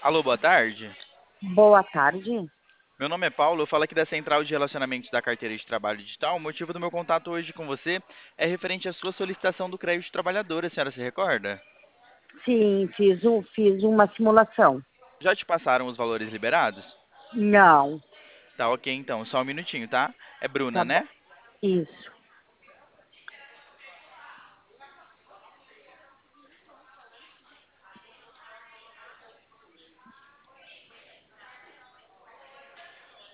Alô, boa tarde. Boa tarde. Meu nome é Paulo, eu falo aqui da Central de Relacionamentos da Carteira de Trabalho Digital. O motivo do meu contato hoje com você é referente à sua solicitação do crédito trabalhador, a senhora se recorda? Sim, fiz uma simulação. Já te passaram os valores liberados? Não, Tá ok, então, só um minutinho, tá? É Bruna, tá bom. né? Isso.